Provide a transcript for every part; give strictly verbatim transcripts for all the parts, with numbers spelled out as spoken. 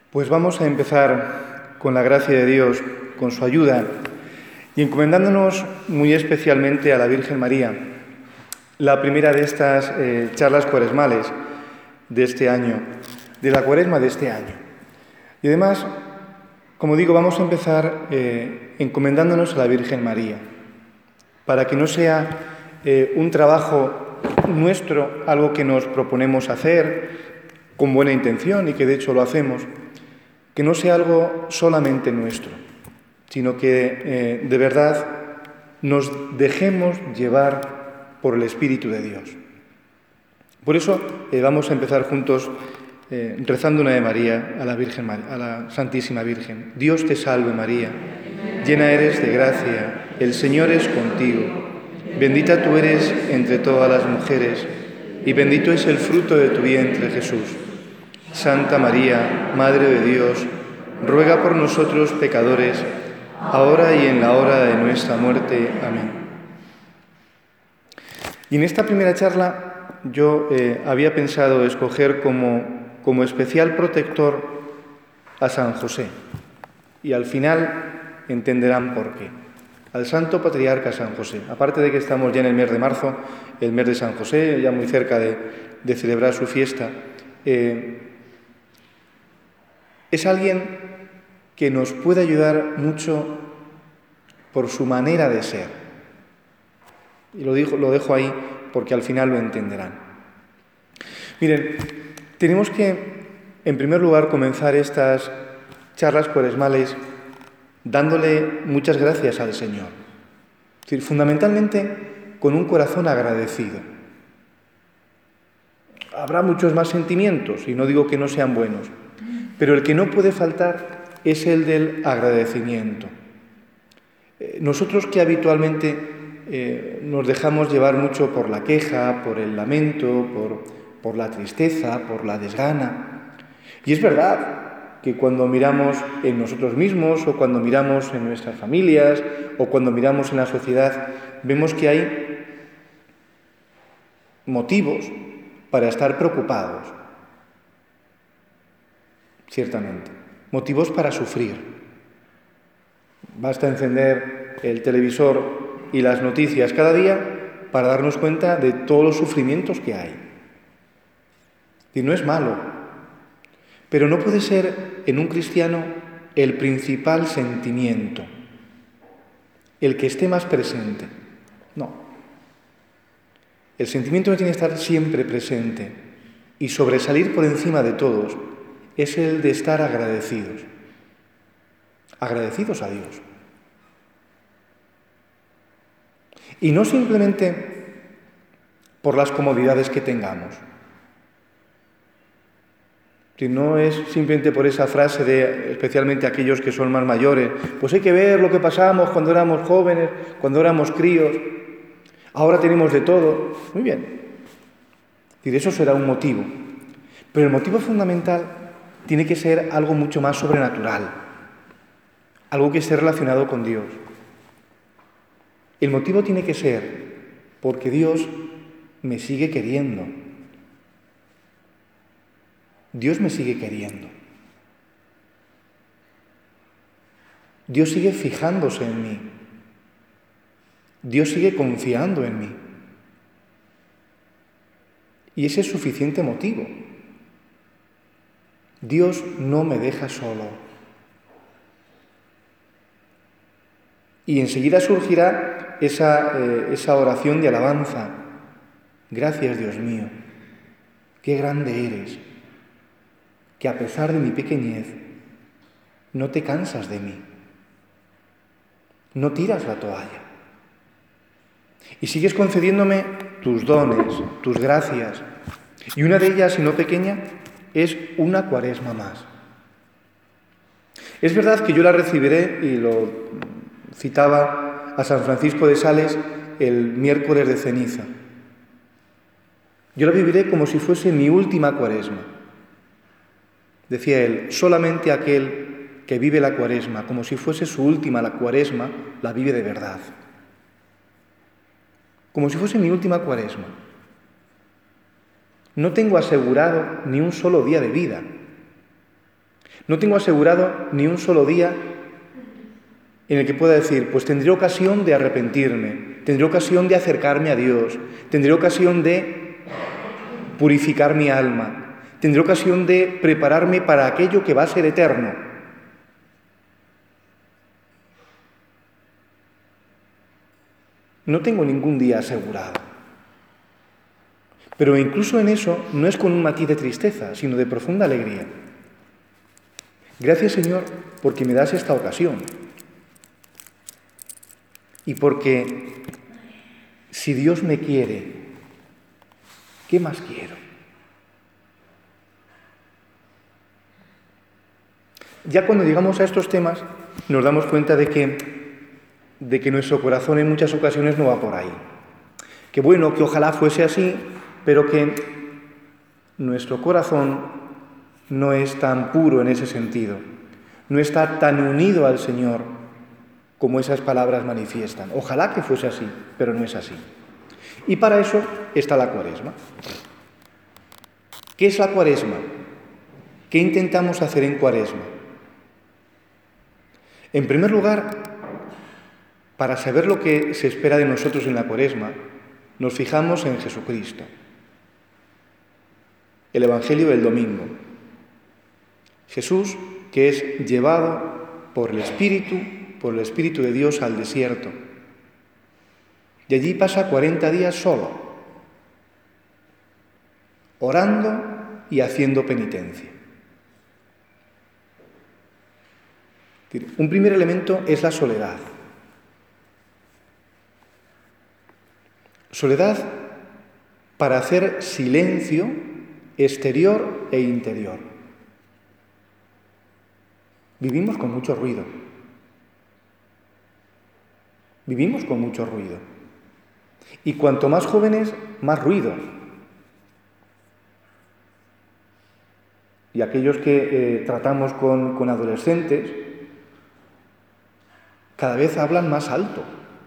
Pues vamos a empezar con la gracia de Dios, con su ayuda, y encomendándonos muy especialmente a la Virgen María, la primera de estas eh, charlas cuaresmales de este año, de la cuaresma de este año. Y además, como digo, vamos a empezar eh, encomendándonos a la Virgen María, para que no sea eh, un trabajo nuestro, algo que nos proponemos hacer con buena intención y que de hecho lo hacemos, que no sea algo solamente nuestro, sino que eh, de verdad nos dejemos llevar por el Espíritu de Dios. Por eso eh, vamos a empezar juntos eh, rezando una Ave María a la Virgen, a la Santísima Virgen. Dios te salve María, llena eres de gracia, el Señor es contigo, bendita tú eres entre todas las mujeres y bendito es el fruto de tu vientre Jesús. Santa María, Madre de Dios, ruega por nosotros pecadores, ahora y en la hora de nuestra muerte. Amén. Y en esta primera charla yo eh, había pensado escoger como, como especial protector a San José. Y al final entenderán por qué. Al Santo Patriarca San José. Aparte de que estamos ya en el mes de marzo, el mes de San José, ya muy cerca de, de celebrar su fiesta, eh, es alguien que nos puede ayudar mucho por su manera de ser. Y lo, digo, lo dejo ahí porque al final lo entenderán. Miren, tenemos que, en primer lugar, comenzar estas charlas cuaresmales dándole muchas gracias al Señor. Es decir, fundamentalmente con un corazón agradecido. Habrá muchos más sentimientos, y no digo que no sean buenos, pero el que no puede faltar es el del agradecimiento. Eh, nosotros que habitualmente eh, nos dejamos llevar mucho por la queja, por el lamento, por, por la tristeza, por la desgana. Y es verdad que cuando miramos en nosotros mismos o cuando miramos en nuestras familias o cuando miramos en la sociedad, vemos que hay motivos para estar preocupados. Ciertamente. Motivos para sufrir. Basta encender el televisor y las noticias cada día para darnos cuenta de todos los sufrimientos que hay. Y no es malo, pero no puede ser en un cristiano el principal sentimiento, el que esté más presente. No. El sentimiento que tiene que estar siempre presente y sobresalir por encima de todos es el de estar agradecidos, agradecidos a Dios. Y no simplemente por las comodidades que tengamos. Si no es simplemente por esa frase de, especialmente aquellos que son más mayores, pues hay que ver lo que pasamos cuando éramos jóvenes, cuando éramos críos, ahora tenemos de todo. Muy bien. Y de eso será un motivo. Pero el motivo fundamental tiene que ser algo mucho más sobrenatural, algo que esté relacionado con Dios. El motivo tiene que ser porque Dios me sigue queriendo. Dios me sigue queriendo. Dios sigue fijándose en mí. Dios sigue confiando en mí. Y ese es suficiente motivo. Dios no me deja solo. Y enseguida surgirá esa, eh, esa oración de alabanza. Gracias, Dios mío, qué grande eres, que a pesar de mi pequeñez, no te cansas de mí, no tiras la toalla. Y sigues concediéndome tus dones, tus gracias. Y una de ellas, y no pequeña, es una cuaresma más. Es verdad que yo la recibiré, y lo citaba a San Francisco de Sales, el miércoles de ceniza. Yo la viviré como si fuese mi última cuaresma. Decía él, solamente aquel que vive la cuaresma como si fuese su última la cuaresma, la vive de verdad. Como si fuese mi última cuaresma. No tengo asegurado ni un solo día de vida. No tengo asegurado ni un solo día en el que pueda decir, pues tendré ocasión de arrepentirme, tendré ocasión de acercarme a Dios, tendré ocasión de purificar mi alma, tendré ocasión de prepararme para aquello que va a ser eterno. No tengo ningún día asegurado. Pero incluso en eso no es con un matiz de tristeza, sino de profunda alegría. Gracias, Señor, porque me das esta ocasión. Y porque si Dios me quiere, ¿qué más quiero? Ya cuando llegamos a estos temas nos damos cuenta de que, de que nuestro corazón en muchas ocasiones no va por ahí. Que bueno, que ojalá fuese así, pero que nuestro corazón no es tan puro en ese sentido, no está tan unido al Señor como esas palabras manifiestan. Ojalá que fuese así, pero no es así. Y para eso está la Cuaresma. ¿Qué es la Cuaresma? ¿Qué intentamos hacer en Cuaresma? En primer lugar, para saber lo que se espera de nosotros en la Cuaresma, nos fijamos en Jesucristo. El Evangelio del domingo. Jesús, que es llevado por el Espíritu, por el Espíritu de Dios al desierto. Y allí pasa cuarenta días solo, orando y haciendo penitencia. Un primer elemento es la soledad. Soledad para hacer silencio exterior e interior. Vivimos con mucho ruido. Vivimos con mucho ruido. Y cuanto más jóvenes, más ruido. Y aquellos que eh, tratamos con, con adolescentes, cada vez hablan más alto.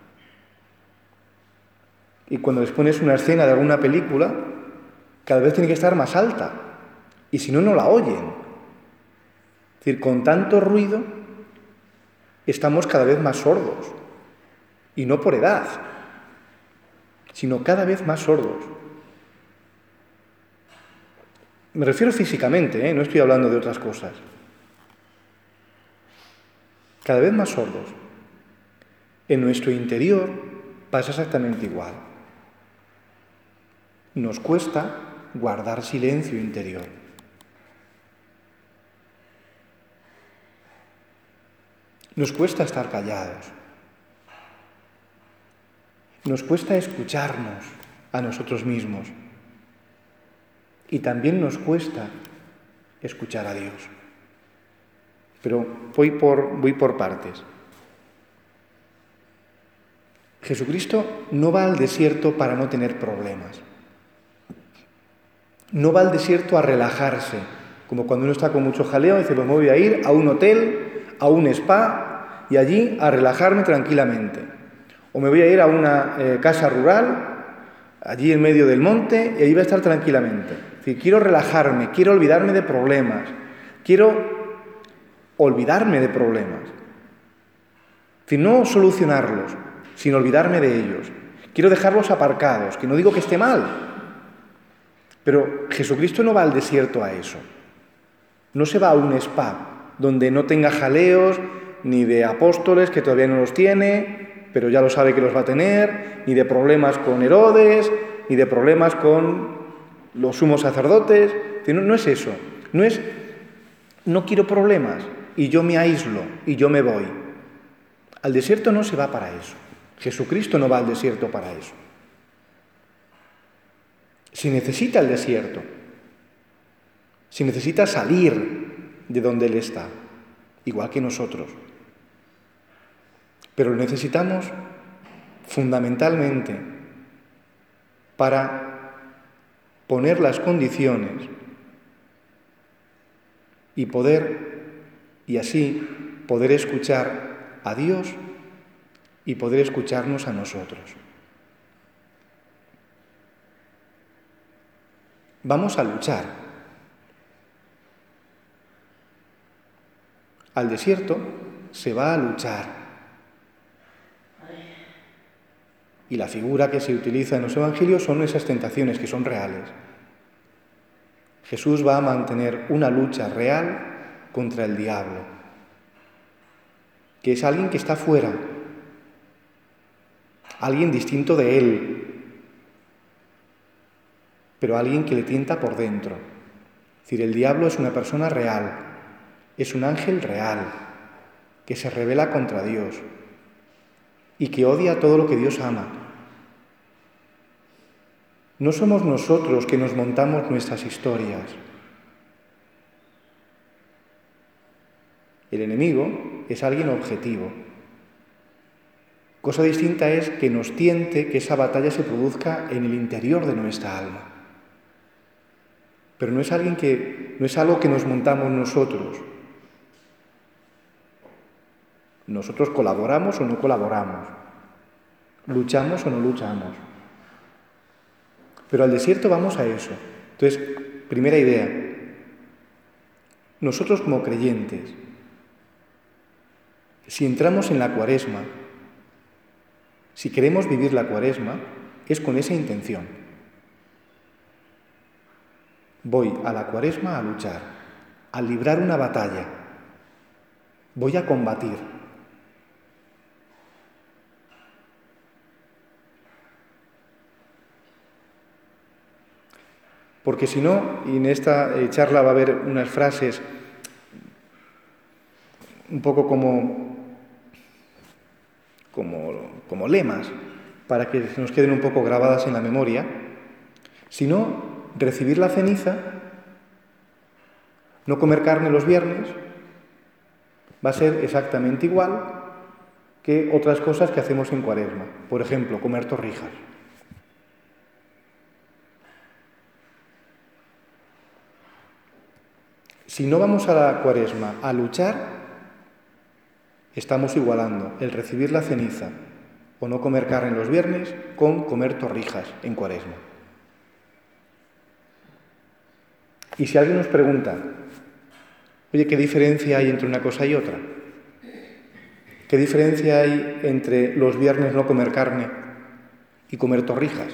Y cuando les pones una escena de alguna película, cada vez tiene que estar más alta. Y si no, no la oyen. Es decir, con tanto ruido, estamos cada vez más sordos. Y no por edad, sino cada vez más sordos. Me refiero físicamente, ¿eh? No estoy hablando de otras cosas. Cada vez más sordos. En nuestro interior pasa exactamente igual. Nos cuesta guardar silencio interior. Nos cuesta estar callados. Nos cuesta escucharnos a nosotros mismos. Y también nos cuesta escuchar a Dios. Pero voy por, voy por partes. Jesucristo no va al desierto para no tener problemas. No va al desierto a relajarse, como cuando uno está con mucho jaleo, dice, pues me voy a ir a un hotel, a un spa, y allí a relajarme tranquilamente. O me voy a ir a una eh, casa rural, allí en medio del monte, y allí voy a estar tranquilamente. Es decir, quiero relajarme, quiero olvidarme de problemas, quiero olvidarme de problemas. Es decir, no solucionarlos, sino olvidarme de ellos. Quiero dejarlos aparcados, que no digo que esté mal, pero Jesucristo no va al desierto a eso. No se va a un spa donde no tenga jaleos ni de apóstoles, que todavía no los tiene, pero ya lo sabe que los va a tener, ni de problemas con Herodes, ni de problemas con los sumos sacerdotes. No, no es eso. No es, no quiero problemas y yo me aíslo y yo me voy. Al desierto no se va para eso. Jesucristo no va al desierto para eso. Se necesita el desierto. Se necesita salir de donde Él está, igual que nosotros. Pero lo necesitamos fundamentalmente para poner las condiciones y poder, y así poder escuchar a Dios y poder escucharnos a nosotros. Vamos a luchar. Al desierto se va a luchar. Y la figura que se utiliza en los evangelios son esas tentaciones que son reales. Jesús va a mantener una lucha real contra el diablo, que es alguien que está fuera, alguien distinto de él, pero alguien que le tienta por dentro. Es decir, el diablo es una persona real, es un ángel real, que se rebela contra Dios y que odia todo lo que Dios ama. No somos nosotros que nos montamos nuestras historias. El enemigo es alguien objetivo. Cosa distinta es que nos tiente que esa batalla se produzca en el interior de nuestra alma. Pero no es alguien que, no es algo que nos montamos nosotros. Nosotros colaboramos o no colaboramos, luchamos o no luchamos. Pero al desierto vamos a eso. Entonces, primera idea, nosotros como creyentes, si entramos en la Cuaresma, si queremos vivir la Cuaresma, es con esa intención. Voy a la Cuaresma a luchar, a librar una batalla, voy a combatir. Porque si no, y en esta eh, charla va a haber unas frases un poco como, como, como lemas, para que nos queden un poco grabadas en la memoria, si no, recibir la ceniza, no comer carne los viernes, va a ser exactamente igual que otras cosas que hacemos en Cuaresma. Por ejemplo, comer torrijas. Si no vamos a la Cuaresma a luchar, estamos igualando el recibir la ceniza o no comer carne los viernes con comer torrijas en Cuaresma. Y si alguien nos pregunta, oye, ¿qué diferencia hay entre una cosa y otra? ¿Qué diferencia hay entre los viernes no comer carne y comer torrijas?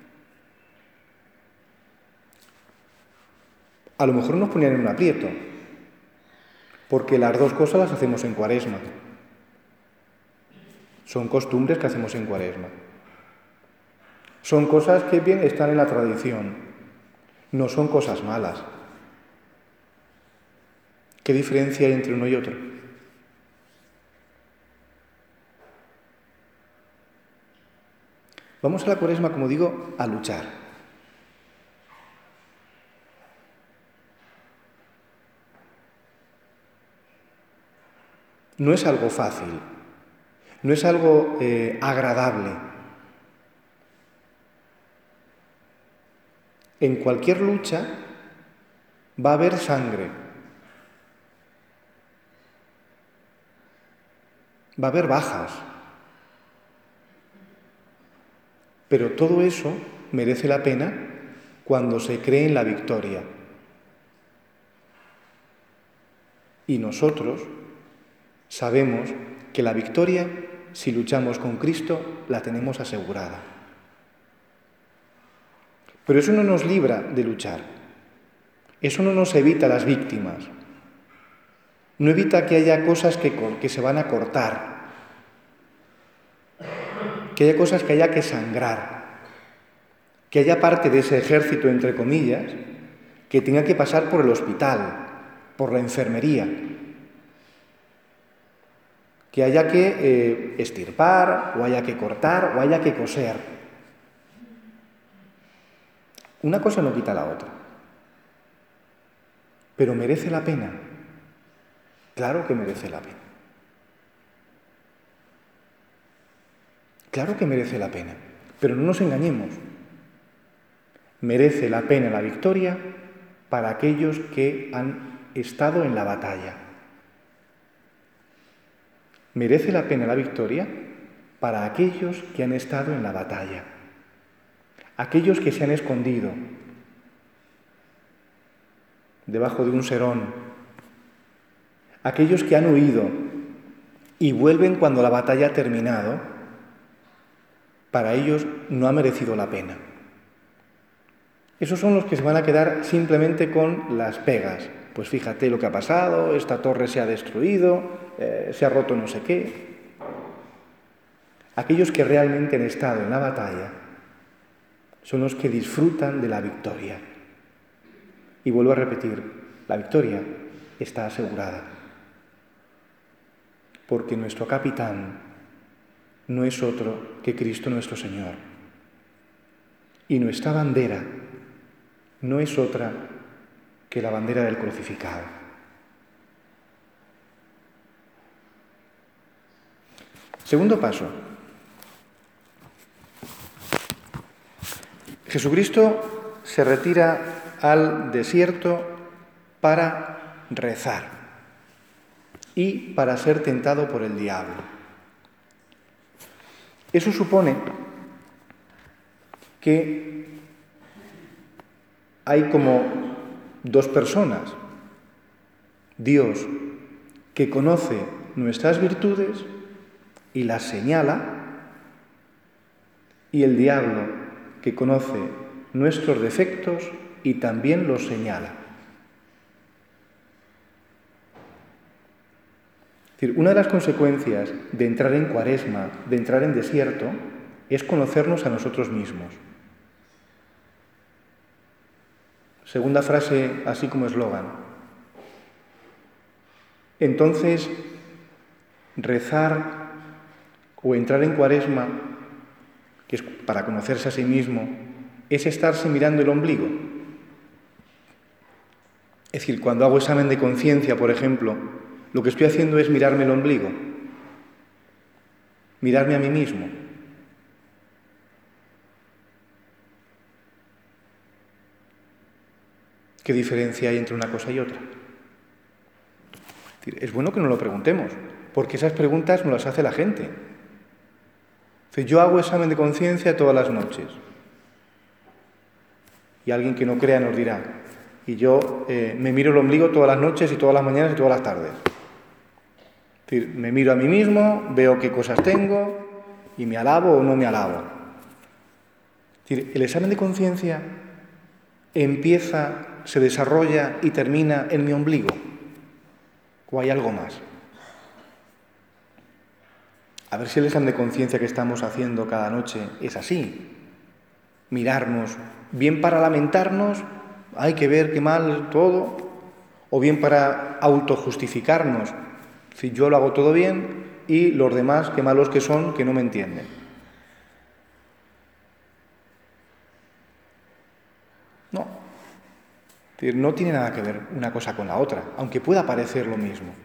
A lo mejor nos ponían en un aprieto, porque las dos cosas las hacemos en Cuaresma. Son costumbres que hacemos en Cuaresma. Son cosas que bien están en la tradición, no son cosas malas. ¿Qué diferencia hay entre uno y otro? Vamos a la Cuaresma, como digo, a luchar. No es algo fácil, no es algo eh, agradable. En cualquier lucha va a haber sangre, va a haber bajas, pero todo eso merece la pena cuando se cree en la victoria. Y nosotros sabemos que la victoria, si luchamos con Cristo, la tenemos asegurada. Pero eso no nos libra de luchar. Eso no nos evita las víctimas. No evita que haya cosas que, que se van a cortar, que haya cosas que haya que sangrar, que haya parte de ese ejército, entre comillas, que tenga que pasar por el hospital, por la enfermería, que haya que eh, estirpar, o haya que cortar, o haya que coser. Una cosa no quita la otra. Pero merece la pena. Claro que merece la pena. Claro que merece la pena. Pero no nos engañemos. Merece la pena la victoria para aquellos que han estado en la batalla. Merece la pena la victoria para aquellos que han estado en la batalla, aquellos que se han escondido debajo de un serón, Aquellos que han huido y vuelven cuando la batalla ha terminado, para ellos no ha merecido la pena. Esos son los que se van a quedar simplemente con las pegas. Pues fíjate lo que ha pasado, esta torre se ha destruido, eh, se ha roto no sé qué. Aquellos que realmente han estado en la batalla son los que disfrutan de la victoria. Y vuelvo a repetir, la victoria está asegurada. Porque nuestro capitán no es otro que Cristo nuestro Señor. Y nuestra bandera no es otra que la bandera del crucificado. Segundo paso. Jesucristo se retira al desierto para rezar y para ser tentado por el diablo. Eso supone que hay como dos personas. Dios, que conoce nuestras virtudes y las señala, y el diablo, que conoce nuestros defectos y también los señala. Es decir, una de las consecuencias de entrar en Cuaresma, de entrar en desierto, es conocernos a nosotros mismos. Segunda frase, así como eslogan. Entonces, rezar o entrar en Cuaresma, que es para conocerse a sí mismo, es estarse mirando el ombligo. Es decir, cuando hago examen de conciencia, por ejemplo, lo que estoy haciendo es mirarme el ombligo, mirarme a mí mismo. ¿Qué diferencia hay entre una cosa y otra? Es decir, es bueno que nos lo preguntemos, porque esas preguntas nos las hace la gente. Es decir, yo hago examen de conciencia todas las noches. Y alguien que no crea nos dirá, y yo eh, me miro el ombligo todas las noches y todas las mañanas y todas las tardes. Es decir, me miro a mí mismo, veo qué cosas tengo y me alabo o no me alabo. Es decir, el examen de conciencia empieza, se desarrolla y termina en mi ombligo. ¿O hay algo más? A ver si el examen de conciencia que estamos haciendo cada noche es así. Mirarnos, bien para lamentarnos, hay que ver qué mal todo, o bien para autojustificarnos, si yo lo hago todo bien y los demás, qué malos que son, que no me entienden. No, es decir, no tiene nada que ver una cosa con la otra, aunque pueda parecer lo mismo.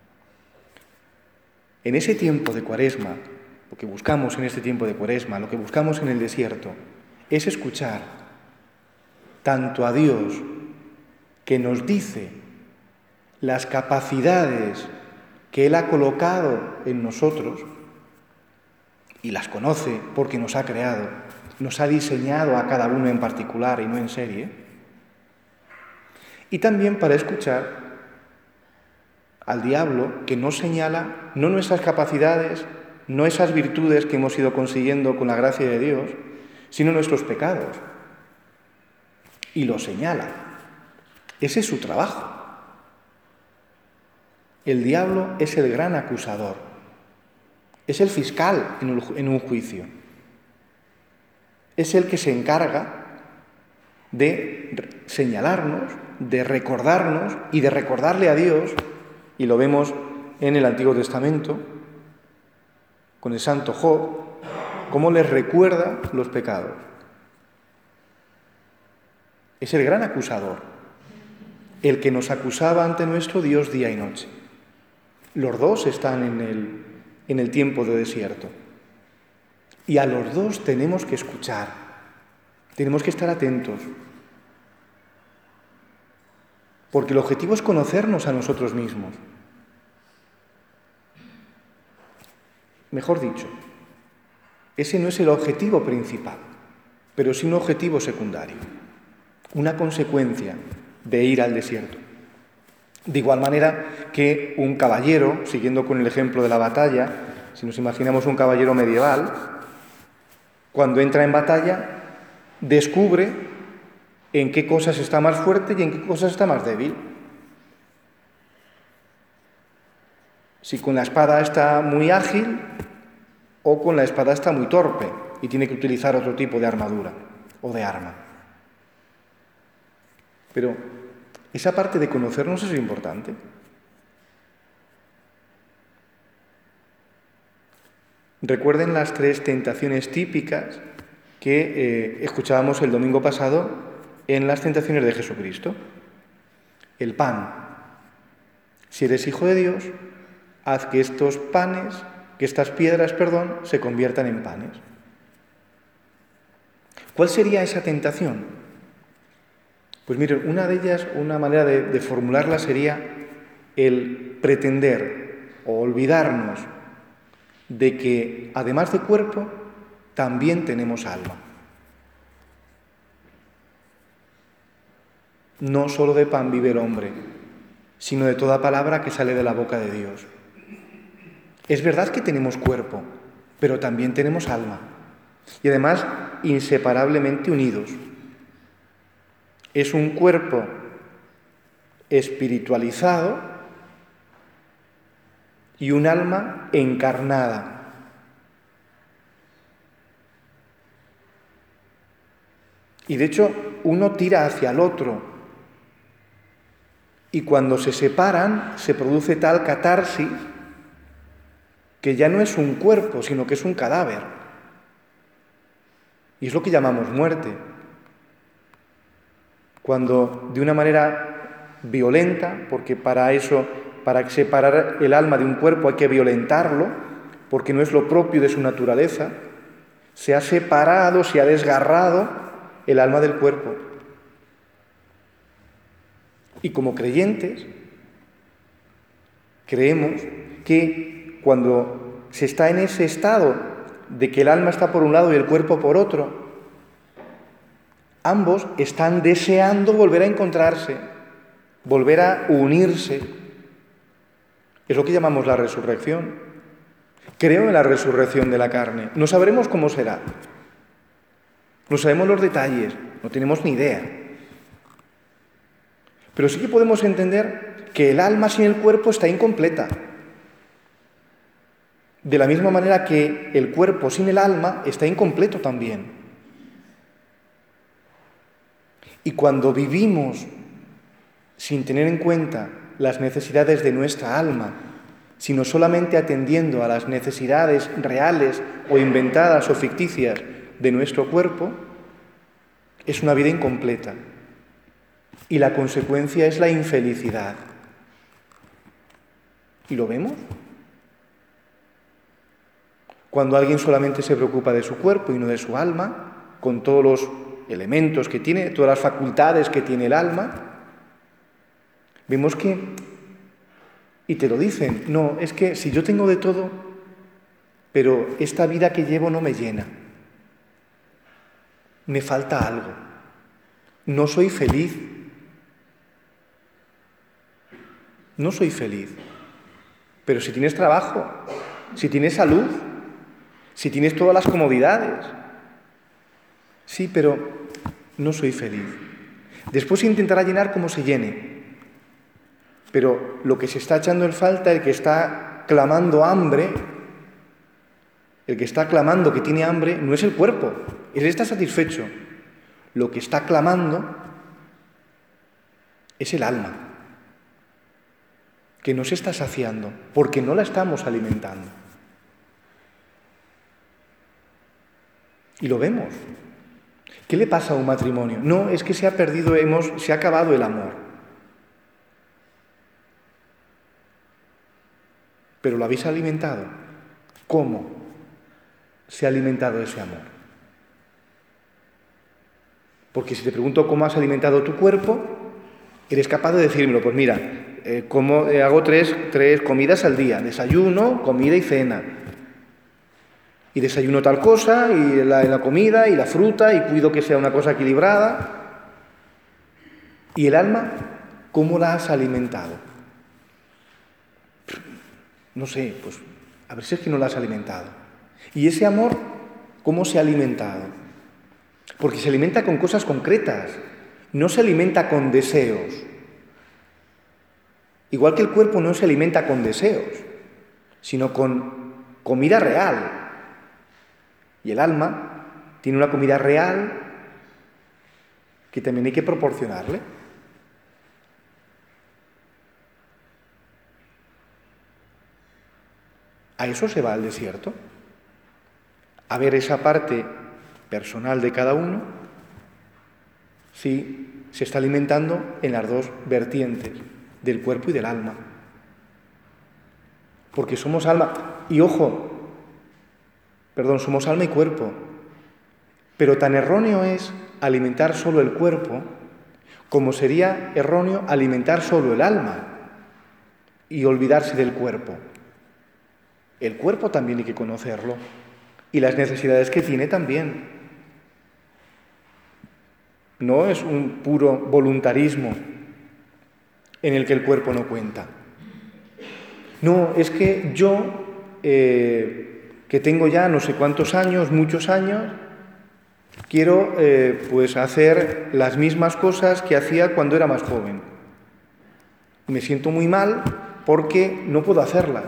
En ese tiempo de Cuaresma, lo que buscamos en este tiempo de Cuaresma, lo que buscamos en el desierto, es escuchar tanto a Dios, que nos dice las capacidades que Él ha colocado en nosotros, y las conoce porque nos ha creado, nos ha diseñado a cada uno en particular y no en serie, y también para escuchar al diablo, que nos señala no nuestras capacidades, no esas virtudes que hemos ido consiguiendo con la gracia de Dios, sino nuestros pecados. Y lo señala. Ese es su trabajo. El diablo es el gran acusador. Es el fiscal en un, en un juicio. Es el que se encarga de señalarnos, de recordarnos y de recordarle a Dios, y lo vemos en el Antiguo Testamento, con el santo Job, cómo les recuerda los pecados. Es el gran acusador, el que nos acusaba ante nuestro Dios día y noche. Los dos están en el, en el tiempo de desierto. Y a los dos tenemos que escuchar, tenemos que estar atentos. Porque el objetivo es conocernos a nosotros mismos. Mejor dicho, ese no es el objetivo principal, pero sí un objetivo secundario, una consecuencia de ir al desierto. De igual manera que un caballero, siguiendo con el ejemplo de la batalla, si nos imaginamos un caballero medieval, cuando entra en batalla, descubre en qué cosas está más fuerte y en qué cosas está más débil. Si con la espada está muy ágil o con la espada está muy torpe y tiene que utilizar otro tipo de armadura o de arma. Pero esa parte de conocernos es importante. Recuerden las tres tentaciones típicas que eh, escuchábamos el domingo pasado en las tentaciones de Jesucristo. El pan. Si eres hijo de Dios, haz que estos panes, que estas piedras, perdón, se conviertan en panes. ¿Cuál sería esa tentación? Pues miren, una de ellas, una manera de, de formularla sería el pretender o olvidarnos de que, además de cuerpo, también tenemos alma. No solo de pan vive el hombre, sino de toda palabra que sale de la boca de Dios. Es verdad que tenemos cuerpo, pero también tenemos alma, y además inseparablemente unidos. Es un cuerpo espiritualizado y un alma encarnada. Y de hecho, uno tira hacia el otro. Y cuando se separan, se produce tal catarsis que ya no es un cuerpo, sino que es un cadáver. Y es lo que llamamos muerte. Cuando de una manera violenta, porque para eso, para separar el alma de un cuerpo hay que violentarlo, porque no es lo propio de su naturaleza, se ha separado, se ha desgarrado el alma del cuerpo. Y como creyentes, creemos que cuando se está en ese estado de que el alma está por un lado y el cuerpo por otro, ambos están deseando volver a encontrarse, volver a unirse. Es lo que llamamos la resurrección. Creo en la resurrección de la carne. No sabremos cómo será. No sabemos los detalles, no tenemos ni idea. Pero sí que podemos entender que el alma sin el cuerpo está incompleta. De la misma manera que el cuerpo sin el alma está incompleto también. Y cuando vivimos sin tener en cuenta las necesidades de nuestra alma, sino solamente atendiendo a las necesidades reales o inventadas o ficticias de nuestro cuerpo, es una vida incompleta. Y la consecuencia es la infelicidad. ¿Y lo vemos? Cuando alguien solamente se preocupa de su cuerpo y no de su alma, con todos los elementos que tiene, todas las facultades que tiene el alma, vemos que, y te lo dicen, no, es que si yo tengo de todo, pero esta vida que llevo no me llena, me falta algo, no soy feliz, no soy feliz, pero si tienes trabajo, si tienes salud, si tienes todas las comodidades, sí, pero no soy feliz. Después intentará llenar como se llene, pero lo que se está echando en falta, el que está clamando hambre, el que está clamando que tiene hambre, no es el cuerpo, él está satisfecho. Lo que está clamando es el alma, que no se está saciando, porque no la estamos alimentando. Y lo vemos. ¿Qué le pasa a un matrimonio? No, es que se ha perdido, hemos, se ha acabado el amor. ¿Pero lo habéis alimentado? ¿Cómo se ha alimentado ese amor? Porque si te pregunto cómo has alimentado tu cuerpo, eres capaz de decírmelo. Pues mira, eh, como, eh, hago tres, tres comidas al día, desayuno, comida y cena. Y desayuno tal cosa, y la, la comida, y la fruta, y cuido que sea una cosa equilibrada. ¿Y el alma? ¿Cómo la has alimentado? No sé, pues a ver si es que no la has alimentado. ¿Y ese amor cómo se ha alimentado? Porque se alimenta con cosas concretas, no se alimenta con deseos. Igual que el cuerpo no se alimenta con deseos, sino con comida real. Y el alma tiene una comida real que también hay que proporcionarle. A eso se va al desierto, a ver esa parte personal de cada uno, si se está alimentando en las dos vertientes, del cuerpo y del alma. Porque somos alma, y ojo, perdón, somos alma y cuerpo, pero tan erróneo es alimentar solo el cuerpo como sería erróneo alimentar solo el alma y olvidarse del cuerpo. El cuerpo también hay que conocerlo y las necesidades que tiene también. No es un puro voluntarismo en el que el cuerpo no cuenta. No, es que yo, eh, que tengo ya no sé cuántos años, muchos años, quiero eh, pues hacer las mismas cosas que hacía cuando era más joven. Me siento muy mal porque no puedo hacerlas.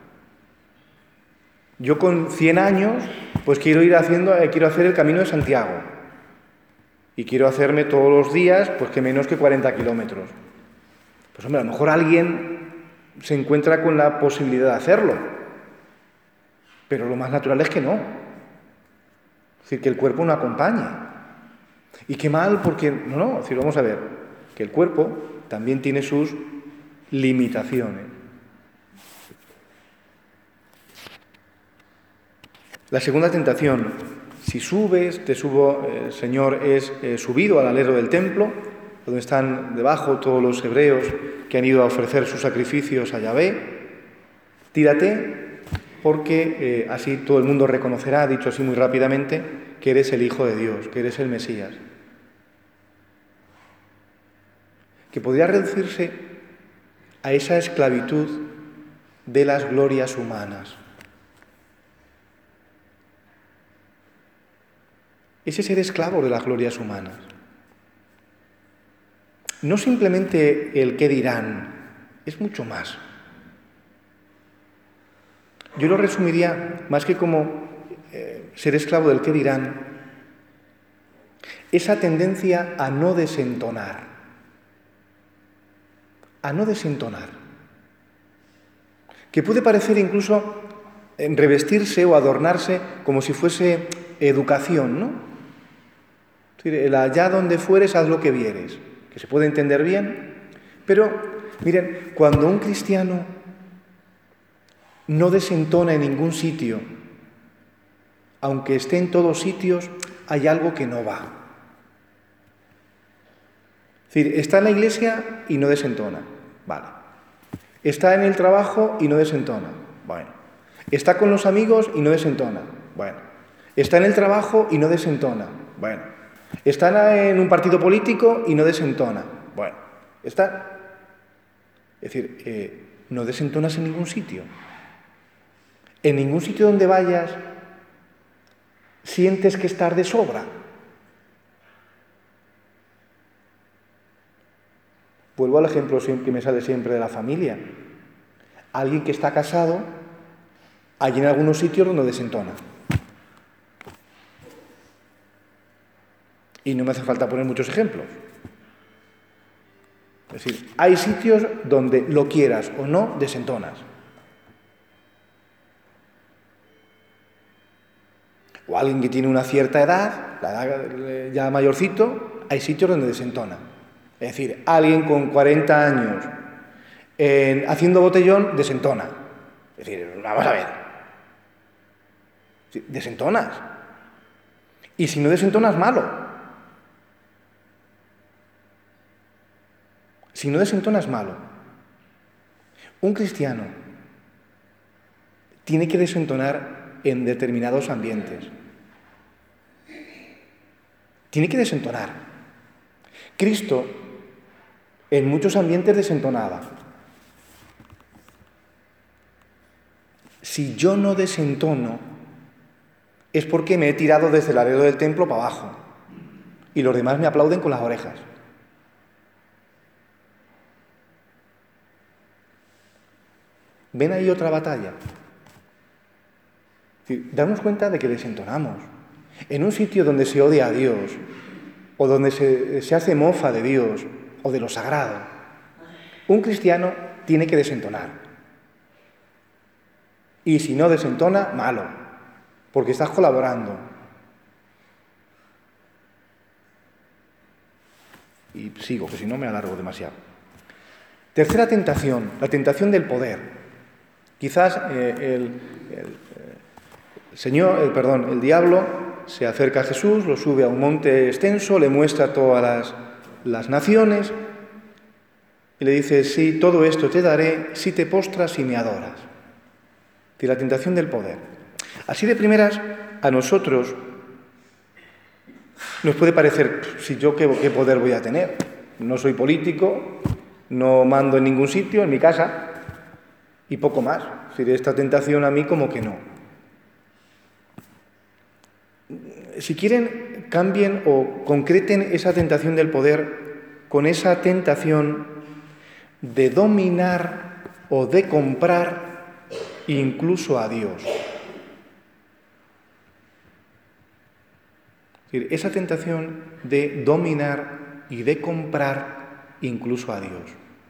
Yo con cien años, pues quiero ir haciendo, eh, quiero hacer el Camino de Santiago. Y quiero hacerme todos los días, pues que menos que cuarenta kilómetros. Pues hombre, a lo mejor alguien se encuentra con la posibilidad de hacerlo. Pero lo más natural es que no. Es decir, que el cuerpo no acompañe. Y qué mal, porque no, no, es decir, vamos a ver, que el cuerpo también tiene sus limitaciones. La segunda tentación, si subes, te subo, el Señor es eh, subido al alero del templo, donde están debajo todos los hebreos que han ido a ofrecer sus sacrificios a Yahvé, tírate, porque eh, así todo el mundo reconocerá, dicho así muy rápidamente, que eres el Hijo de Dios, que eres el Mesías. Que podría reducirse a esa esclavitud de las glorias humanas. Ese ser esclavo de las glorias humanas. No simplemente el qué dirán, es mucho más. Yo lo resumiría más que como eh, ser esclavo del qué dirán, esa tendencia a no desentonar, a no desentonar, que puede parecer incluso en revestirse o adornarse como si fuese educación, ¿no? Es decir, el allá donde fueres, haz lo que vieres, que se puede entender bien, pero miren, cuando un cristiano no desentona en ningún sitio, aunque esté en todos sitios, hay algo que no va. Es decir, está en la iglesia y no desentona, vale. Está en el trabajo y no desentona, bueno. Está con los amigos y no desentona, bueno. Está en el trabajo y no desentona, bueno. Está en un partido político y no desentona, bueno. Está... Es decir, eh, no desentonas en ningún sitio. En ningún sitio donde vayas sientes que estás de sobra. Vuelvo al ejemplo que me sale siempre de la familia. Alguien que está casado, hay en algunos sitios donde desentona. Y no me hace falta poner muchos ejemplos. Es decir, hay sitios donde lo quieras o no, desentonas. O alguien que tiene una cierta edad, la edad ya mayorcito, hay sitios donde desentona. Es decir, alguien con cuarenta años eh, haciendo botellón, desentona. Es decir, vamos a ver. Desentonas. Y si no desentonas, malo. Si no desentonas, malo. Un cristiano tiene que desentonar en determinados ambientes. Tiene que desentonar. Cristo en muchos ambientes desentonaba. si yo no desentono, es porque me he tirado desde el alero del templo para abajo y los demás me aplauden con las orejas. ¿Ven ahí otra batalla? Es decir, darnos cuenta de que desentonamos. En un sitio donde se odia a Dios, o donde se, se hace mofa de Dios, o de lo sagrado, un cristiano tiene que desentonar. Y si no desentona, malo, porque estás colaborando. Y sigo, que si no me alargo demasiado. Tercera tentación, la tentación del poder. Quizás eh, el, el, el Señor, el, perdón, el diablo se acerca a Jesús, lo sube a un monte extenso, le muestra todas las, las naciones y le dice: sí, todo esto te daré si te postras y me adoras. Y la tentación del poder. Así de primeras, a nosotros nos puede parecer: si yo qué, qué poder voy a tener, no soy político, no mando en ningún sitio, en mi casa, y poco más. Es decir, esta tentación a mí como que no. Si quieren, cambien o concreten esa tentación del poder con esa tentación de dominar o de comprar incluso a Dios. Es decir, esa tentación de dominar y de comprar incluso a Dios.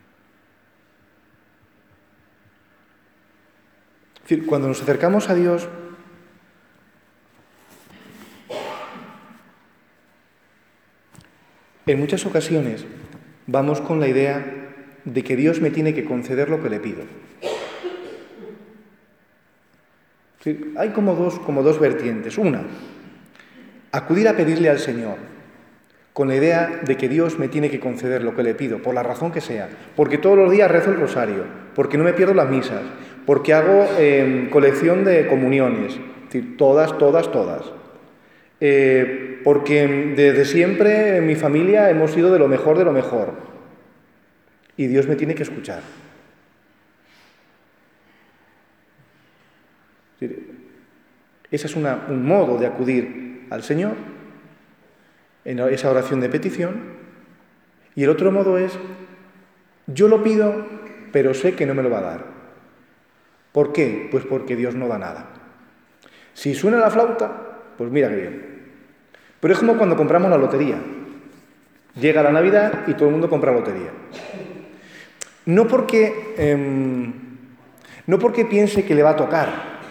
Es decir, cuando nos acercamos a Dios, en muchas ocasiones vamos con la idea de que Dios me tiene que conceder lo que le pido. Es decir, hay como dos, como dos vertientes. Una, acudir a pedirle al Señor con la idea de que Dios me tiene que conceder lo que le pido, por la razón que sea, porque todos los días rezo el rosario, porque no me pierdo las misas, porque hago eh, colección de comuniones, es decir, todas, todas, todas. Eh, porque desde siempre en mi familia hemos sido de lo mejor de lo mejor. Y Dios me tiene que escuchar. Es decir, ese es una, un modo de acudir al Señor, en esa oración de petición. Y el otro modo es: yo lo pido, pero sé que no me lo va a dar. ¿Por qué? Pues porque Dios no da nada. Si suena la flauta, pues mira qué bien. Pero es como cuando compramos la lotería. Llega la Navidad y todo el mundo compra lotería. No porque, eh, no porque piense que le va a tocar.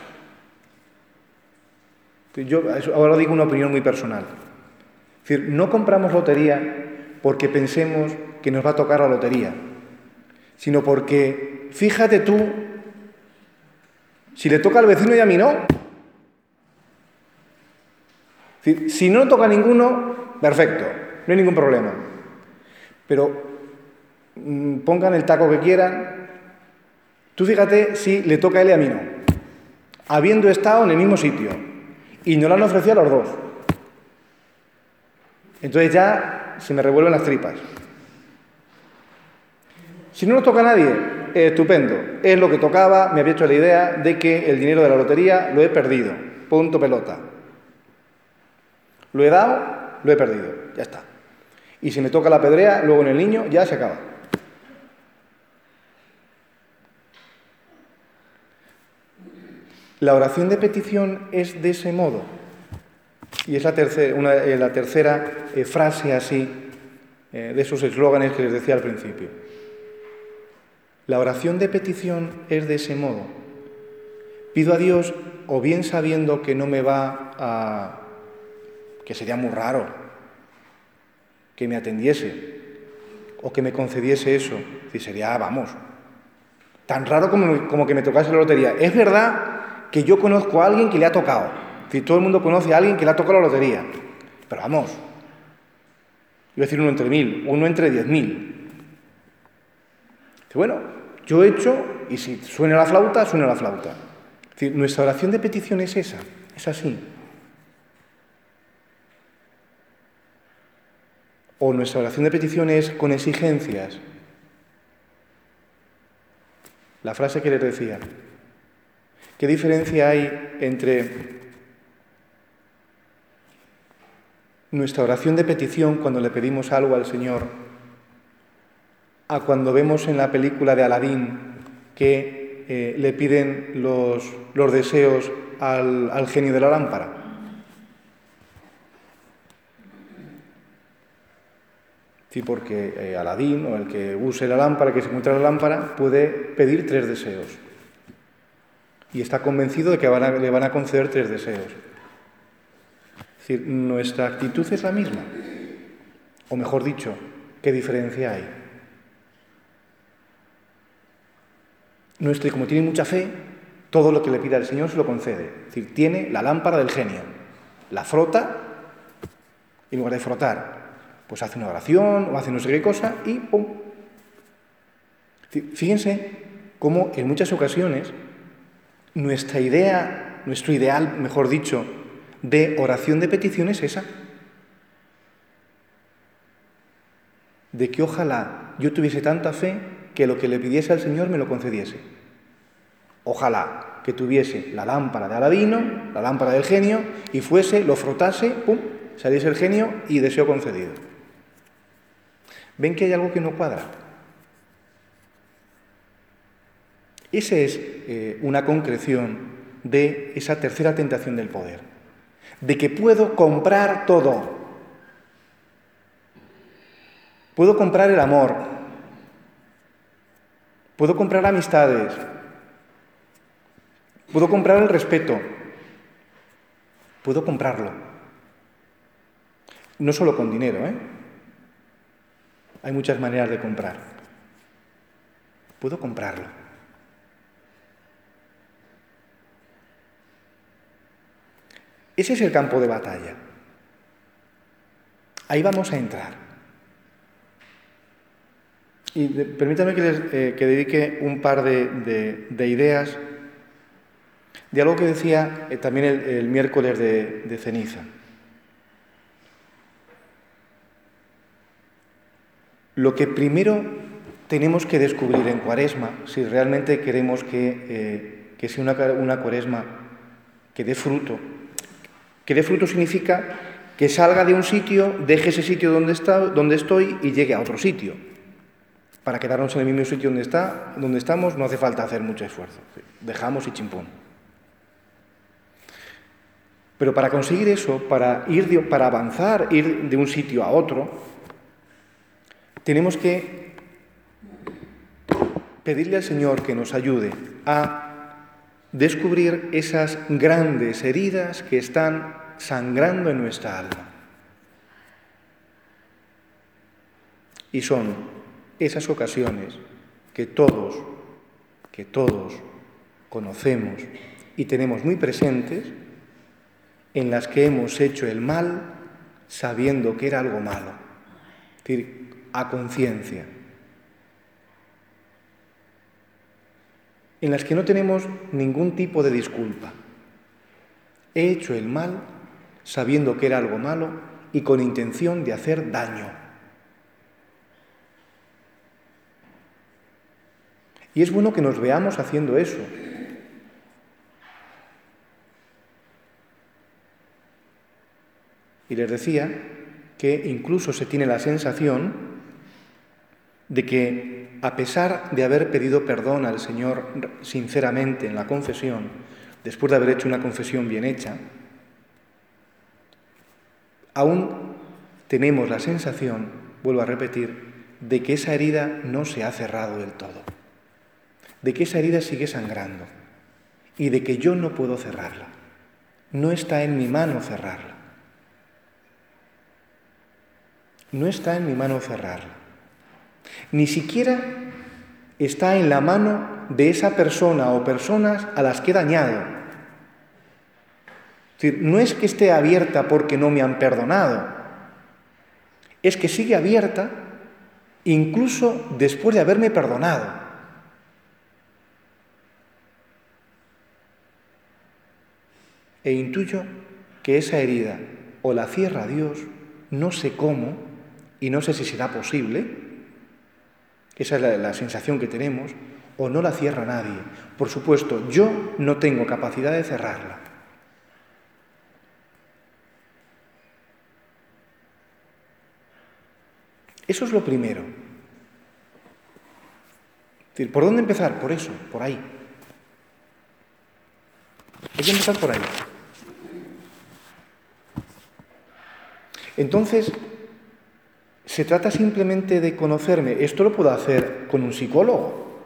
Yo ahora digo una opinión muy personal. Es decir, no compramos lotería porque pensemos que nos va a tocar la lotería, sino porque, fíjate tú, si le toca al vecino y a mí no. Es decir, si no toca a ninguno, perfecto, no hay ningún problema. Pero mmm, pongan el taco que quieran. Tú fíjate si le toca a él y a mí no, habiendo estado en el mismo sitio, y nos lo han ofrecido a los dos. Entonces ya se me revuelven las tripas. Si no nos toca a nadie, eh, estupendo. Es lo que tocaba, me había hecho la idea de que el dinero de la lotería lo he perdido. Punto pelota. Lo he dado, lo he perdido. Ya está. Y si me toca la pedrea, luego en el niño, ya se acaba. La oración de petición es de ese modo. Y es la tercera, una, eh, la tercera eh, frase así, eh, de esos eslóganes que les decía al principio. La oración de petición es de ese modo. Pido a Dios, o bien sabiendo que no me va a... que sería muy raro que me atendiese, o que me concediese eso. Y sería, vamos, tan raro como, como que me tocase la lotería. Es verdad que yo conozco a alguien que le ha tocado. Si todo el mundo conoce a alguien que le ha tocado la lotería. Pero vamos, iba a decir uno entre mil, uno entre diez mil. Bueno, yo he hecho, y si suena la flauta, suena la flauta. Es decir, nuestra oración de petición es esa, es así. O nuestra oración de petición es con exigencias. La frase que les decía. ¿Qué diferencia hay entre nuestra oración de petición cuando le pedimos algo al Señor a cuando vemos en la película de Aladín que eh, le piden los, los deseos al, al genio de la lámpara? Sí, porque eh, Aladín, o el que use la lámpara, que se encuentra la lámpara, puede pedir tres deseos. Y está convencido de que van a, le van a conceder tres deseos. Es decir, nuestra actitud es la misma. O mejor dicho, ¿qué diferencia hay? Nuestro, como tiene mucha fe, todo lo que le pida el Señor se lo concede. Es decir, tiene la lámpara del genio. La frota, y en lugar de frotar, pues hace una oración o hace no sé qué cosa y ¡pum! Fíjense cómo en muchas ocasiones nuestra idea, nuestro ideal, mejor dicho, de oración de petición es esa. De que ojalá yo tuviese tanta fe que lo que le pidiese al Señor me lo concediese. Ojalá que tuviese la lámpara de Aladino, la lámpara del genio, y fuese, lo frotase, ¡pum!, saliese el genio y deseo concedido. ¿Ven que hay algo que no cuadra? Esa es eh, una concreción de esa tercera tentación del poder, de que puedo comprar todo. Puedo comprar el amor, puedo comprar amistades, puedo comprar el respeto, puedo comprarlo. No solo con dinero, ¿eh? Hay muchas maneras de comprar. Puedo comprarlo. Ese es el campo de batalla. Ahí vamos a entrar. Y de, permítanme que, les, eh, que dedique un par de, de, de ideas de algo que decía eh, también el, el miércoles de, de ceniza. Lo que primero tenemos que descubrir en Cuaresma, si realmente queremos que, eh, que sea una, una Cuaresma que dé fruto, que dé fruto significa que salga de un sitio, deje ese sitio donde, está, donde estoy y llegue a otro sitio. Para quedarnos en el mismo sitio donde, está, donde estamos no hace falta hacer mucho esfuerzo. Dejamos y chimpún. Pero para conseguir eso, para, ir de, para avanzar, ir de un sitio a otro, tenemos que pedirle al Señor que nos ayude a descubrir esas grandes heridas que están sangrando en nuestra alma. Y son esas ocasiones que todos, que todos conocemos y tenemos muy presentes, en las que hemos hecho el mal sabiendo que era algo malo. Es decir, a conciencia, en las que no tenemos ningún tipo de disculpa. He hecho el mal sabiendo que era algo malo y con intención de hacer daño. Y es bueno que nos veamos haciendo eso. Y les decía que incluso se tiene la sensación de que, a pesar de haber pedido perdón al Señor sinceramente en la confesión, después de haber hecho una confesión bien hecha, aún tenemos la sensación, vuelvo a repetir, de que esa herida no se ha cerrado del todo, de que esa herida sigue sangrando y de que yo no puedo cerrarla. No está en mi mano cerrarla. No está en mi mano cerrarla. Ni siquiera está en la mano de esa persona o personas a las que he dañado. Es decir, no es que esté abierta porque no me han perdonado, es que sigue abierta incluso después de haberme perdonado. E intuyo que esa herida o la cierra Dios, no sé cómo, y no sé si será posible, esa es la, la sensación que tenemos, o no la cierra nadie. Por supuesto, yo no tengo capacidad de cerrarla. Eso es lo primero. Es decir, ¿por dónde empezar? Por eso, por ahí. Hay que empezar por ahí. Entonces, se trata simplemente de conocerme. Esto lo puedo hacer con un psicólogo.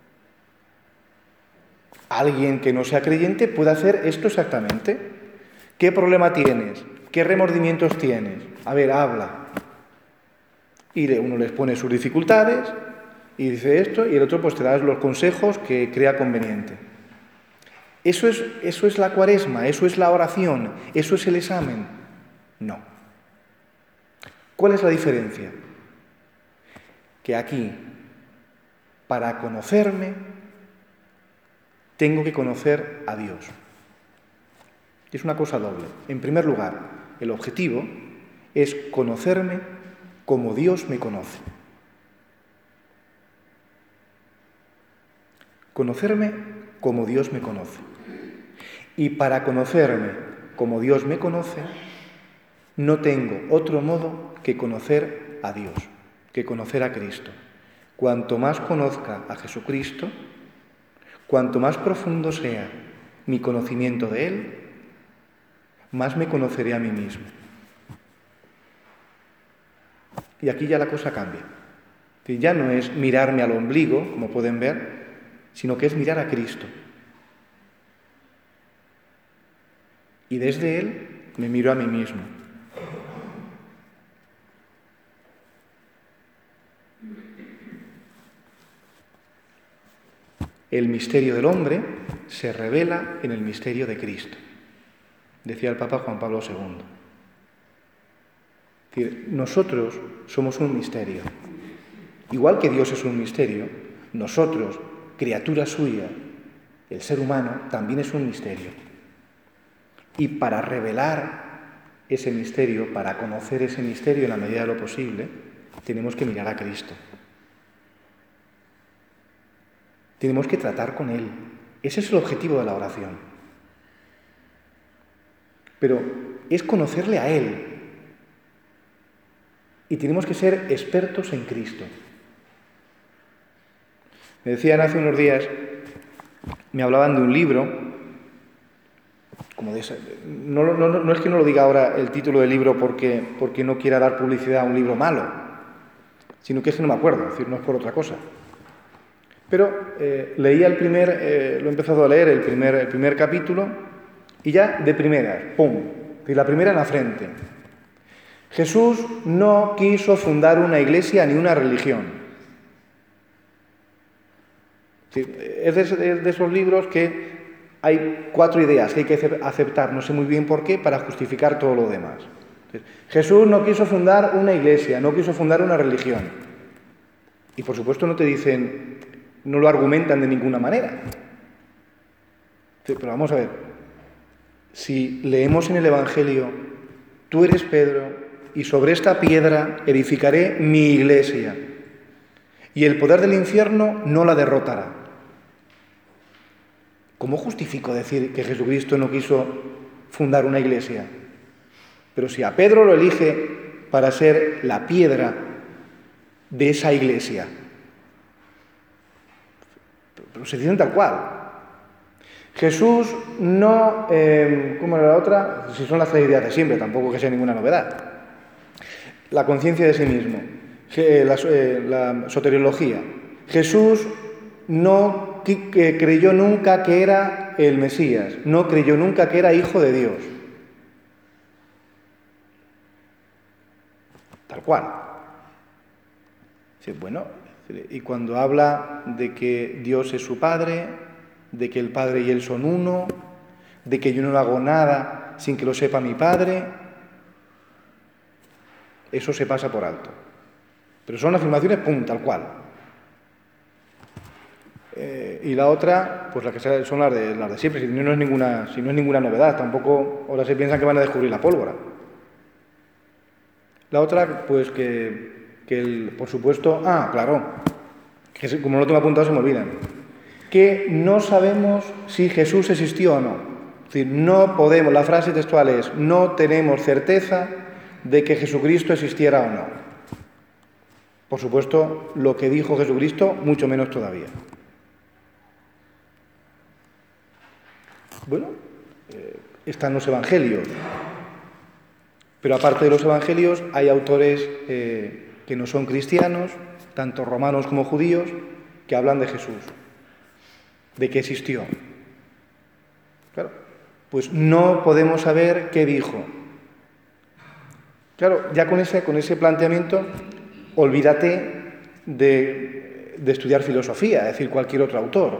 Alguien que no sea creyente puede hacer esto exactamente. ¿Qué problema tienes? ¿Qué remordimientos tienes? A ver, habla. Y uno les pone sus dificultades y dice esto, y el otro pues te da los consejos que crea conveniente. ¿Eso es, eso es la cuaresma? ¿Eso es la oración? ¿Eso es el examen? No. ¿Cuál es la diferencia? Que aquí, para conocerme, tengo que conocer a Dios. Es una cosa doble. En primer lugar, el objetivo es conocerme como Dios me conoce. Conocerme como Dios me conoce. Y para conocerme como Dios me conoce, no tengo otro modo que conocer a Dios, que conocer a Cristo. Cuanto más conozca a Jesucristo, cuanto más profundo sea mi conocimiento de Él, más me conoceré a mí mismo. Y aquí ya la cosa cambia. Que ya no es mirarme al ombligo, como pueden ver, sino que es mirar a Cristo. Y desde Él me miro a mí mismo. El misterio del hombre se revela en el misterio de Cristo, decía el Papa Juan Pablo segundo. Es decir, nosotros somos un misterio. Igual que Dios es un misterio, nosotros, criatura suya, el ser humano, también es un misterio. Y para revelar ese misterio, para conocer ese misterio en la medida de lo posible, tenemos que mirar a Cristo. Tenemos que tratar con Él. Ese es el objetivo de la oración. Pero es conocerle a Él. Y tenemos que ser expertos en Cristo. Me decían hace unos días, me hablaban de un libro, como de esa, no, no, no es que no lo diga ahora el título del libro porque, porque no quiera dar publicidad a un libro malo, sino que es que no me acuerdo, es decir, no es por otra cosa. Pero eh, leía el primer, eh, lo he empezado a leer, el primer, el primer capítulo, y ya de primeras, ¡pum! Y la primera en la frente. Jesús no quiso fundar una iglesia ni una religión. Es de, de esos libros que hay cuatro ideas que hay que aceptar, no sé muy bien por qué, para justificar todo lo demás. Jesús no quiso fundar una iglesia, no quiso fundar una religión. Y por supuesto no te dicen, no lo argumentan de ninguna manera. Pero vamos a ver, si leemos en el Evangelio, tú eres Pedro, y sobre esta piedra edificaré mi iglesia, y el poder del infierno no la derrotará. ¿Cómo justifico decir que Jesucristo no quiso fundar una iglesia? Pero si a Pedro lo elige para ser la piedra de esa iglesia, pero se dicen tal cual. Jesús no... Eh, ¿Cómo era la otra? Si son las tres ideas de siempre, tampoco que sea ninguna novedad. La conciencia de sí mismo, la, eh, la soteriología. Jesús no que creyó nunca que era el Mesías, no creyó nunca que era hijo de Dios. Tal cual. Sí, bueno, y cuando habla de que Dios es su Padre, de que el Padre y Él son uno, de que yo no hago nada sin que lo sepa mi Padre, eso se pasa por alto. Pero son afirmaciones, pum, tal cual. Eh, y la otra, pues las que son las de, las de siempre, si no, es ninguna, si no es ninguna novedad, tampoco ahora se piensan que van a descubrir la pólvora. La otra, pues que, que el, por supuesto, ah, claro, que como no lo tengo apuntado se me olvidan. que no sabemos si Jesús existió o no. Es decir, no podemos, la frase textual es, no tenemos certeza de que Jesucristo existiera o no. Por supuesto, lo que dijo Jesucristo, mucho menos todavía. Bueno, eh, están los evangelios, pero aparte de los evangelios hay autores eh, que no son cristianos, tanto romanos como judíos, que hablan de Jesús, de que existió. Claro, pues no podemos saber qué dijo. Claro, ya con ese, con ese planteamiento, olvídate de, de estudiar filosofía, es decir, cualquier otro autor.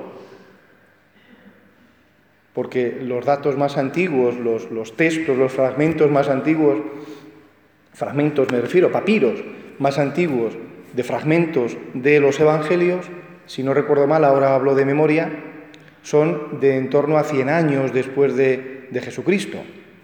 Porque los datos más antiguos, los, los textos, los fragmentos más antiguos, fragmentos me refiero, papiros más antiguos de fragmentos de los evangelios, si no recuerdo mal, ahora hablo de memoria, son de en torno a cien años después de, de Jesucristo.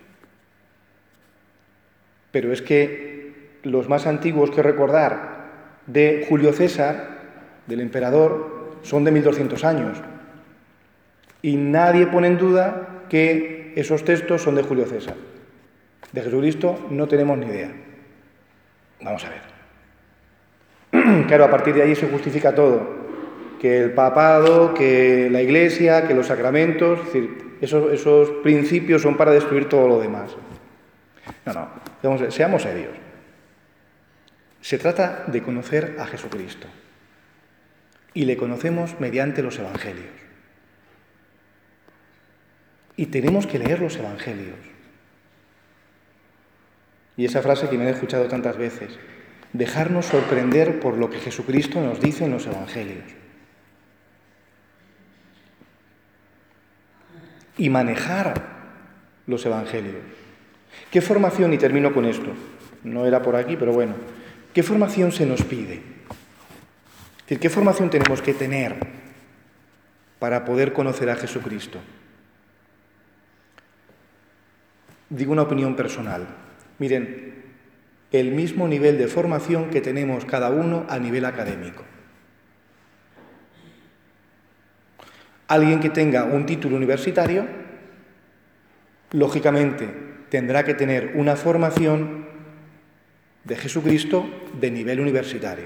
Pero es que los más antiguos que recordar de Julio César, del emperador, son de mil doscientos años. Y nadie pone en duda que esos textos son de Julio César. De Jesucristo no tenemos ni idea. Vamos a ver. Claro, a partir de ahí se justifica todo. Que el papado, que la Iglesia, que los sacramentos, es decir, esos, esos principios son para destruir todo lo demás. No, no, seamos, seamos serios. Se trata de conocer a Jesucristo. Y le conocemos mediante los evangelios. Y tenemos que leer los evangelios. Y esa frase que me he escuchado tantas veces, dejarnos sorprender por lo que Jesucristo nos dice en los evangelios. Y manejar los evangelios. ¿Qué formación, y termino con esto, no era por aquí, pero bueno, qué formación se nos pide? Es decir, ¿qué formación tenemos que tener para poder conocer a Jesucristo? Digo una opinión personal. Miren, el mismo nivel de formación que tenemos cada uno a nivel académico. Alguien que tenga un título universitario, lógicamente tendrá que tener una formación de Jesucristo de nivel universitario.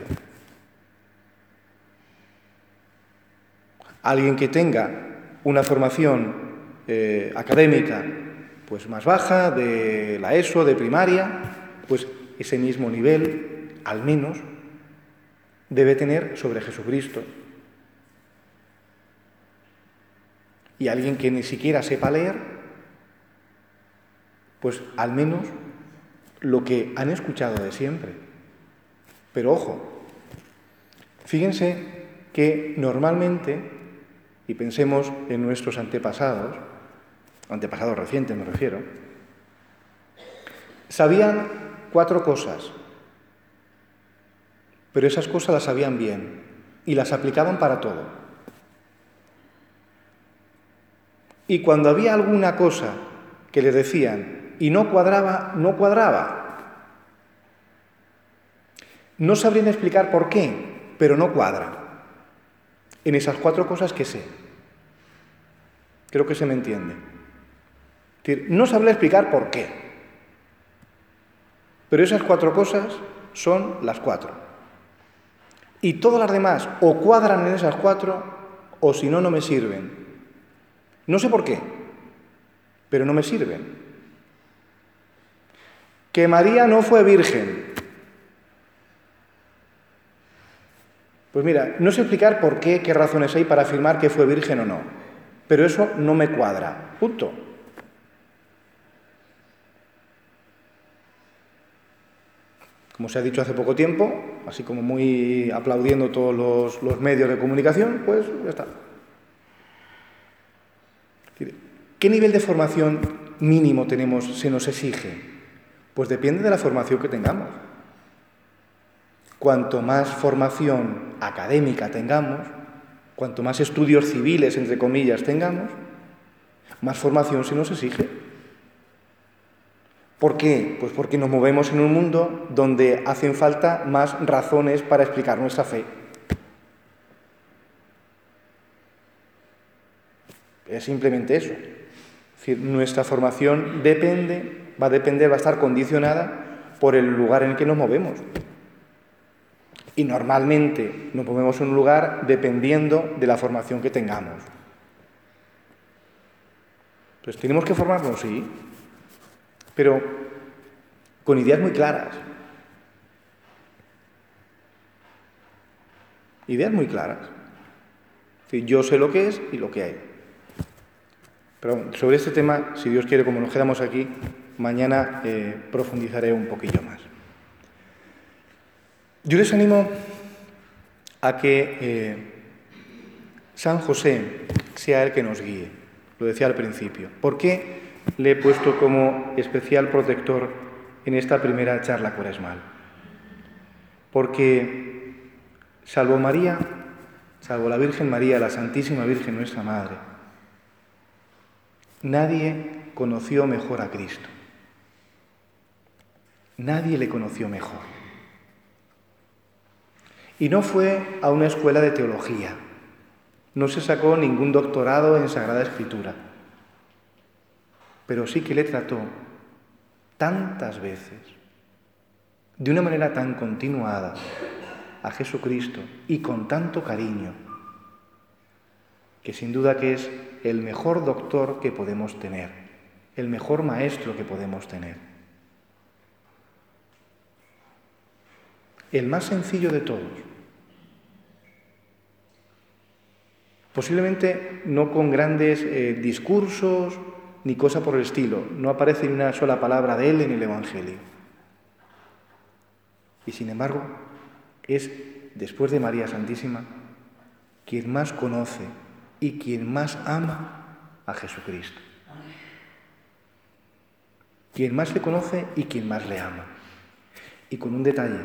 Alguien que tenga una formación eh, académica pues más baja, de la ESO, de primaria, pues ese mismo nivel, al menos, debe tener sobre Jesucristo. Y alguien que ni siquiera sepa leer, pues al menos lo que han escuchado de siempre. Pero ojo, fíjense que normalmente, y pensemos en nuestros antepasados, antepasados recientes me refiero, sabían cuatro cosas, pero esas cosas las sabían bien y las aplicaban para todo. Y cuando había alguna cosa que les decían y no cuadraba, no cuadraba. No sabrían explicar por qué, pero no cuadra. En esas cuatro cosas que sé. Creo que se me entiende. Es decir, no sabría explicar por qué. Pero esas cuatro cosas son las cuatro. Y todas las demás o cuadran en esas cuatro o si no, no me sirven. No sé por qué, pero no me sirven. Que María no fue virgen. Pues mira, no sé explicar por qué, qué razones hay para afirmar que fue virgen o no, pero eso no me cuadra. Punto. Como se ha dicho hace poco tiempo, así como muy aplaudiendo todos los, los medios de comunicación, pues ya está. ¿Qué nivel de formación mínimo tenemos, se nos exige? Pues depende de la formación que tengamos. Cuanto más formación académica tengamos, cuanto más estudios civiles, entre comillas, tengamos, más formación se nos exige. ¿Por qué? Pues porque nos movemos en un mundo donde hacen falta más razones para explicar nuestra fe. Es simplemente eso. Es decir, nuestra formación depende, va a depender, va a estar condicionada por el lugar en el que nos movemos. Y normalmente nos movemos en un lugar dependiendo de la formación que tengamos. Entonces, ¿tenemos que formarnos? Sí, pero con ideas muy claras. Ideas muy claras. Es decir, yo sé lo que es y lo que hay. Pero sobre este tema, si Dios quiere, como nos quedamos aquí, mañana eh, profundizaré un poquillo más. Yo les animo a que eh, San José sea el que nos guíe. Lo decía al principio. ¿Por qué le he puesto como especial protector en esta primera charla cuaresmal? Porque salvo María, salvo la Virgen María, la Santísima Virgen nuestra Madre, nadie conoció mejor a Cristo. Nadie le conoció mejor. Y no fue a una escuela de teología. No se sacó ningún doctorado en Sagrada Escritura. Pero sí que le trató tantas veces, de una manera tan continuada, a Jesucristo y con tanto cariño, que sin duda que es el mejor doctor que podemos tener, el mejor maestro que podemos tener. El más sencillo de todos. Posiblemente no con grandes eh, discursos ni cosa por el estilo. No aparece ni una sola palabra de él en el Evangelio. Y sin embargo, es, después de María Santísima, quien más conoce y quien más ama a Jesucristo. Quien más le conoce y quien más le ama. Y con un detalle.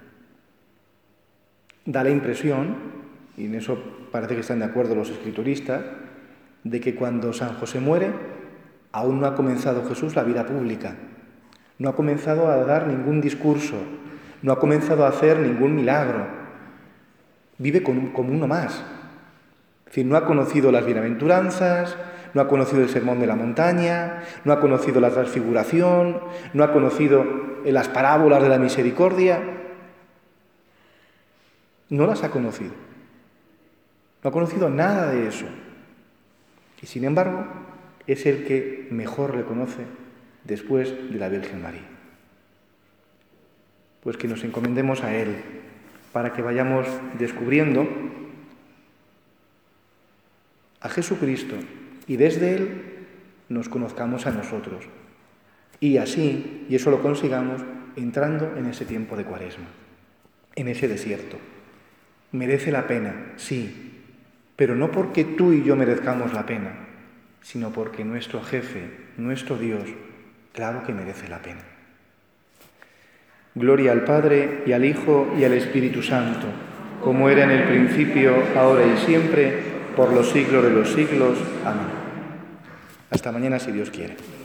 Da la impresión, y en eso parece que están de acuerdo los escrituristas, de que cuando San José muere, aún no ha comenzado Jesús la vida pública. No ha comenzado a dar ningún discurso, no ha comenzado a hacer ningún milagro. Vive como uno más. Es decir, no ha conocido las bienaventuranzas, no ha conocido el sermón de la montaña, no ha conocido la transfiguración, no ha conocido las parábolas de la misericordia. No las ha conocido. No ha conocido nada de eso. Y sin embargo, es el que mejor le conoce después de la Virgen María. Pues que nos encomendemos a Él para que vayamos descubriendo a Jesucristo y desde Él nos conozcamos a nosotros. Y así, y eso lo consigamos, entrando en ese tiempo de Cuaresma, en ese desierto. Merece la pena, sí, pero no porque tú y yo merezcamos la pena, sino porque nuestro jefe, nuestro Dios, claro que merece la pena. Gloria al Padre, y al Hijo, y al Espíritu Santo, como era en el principio, ahora y siempre, por los siglos de los siglos. Amén. Hasta mañana, si Dios quiere.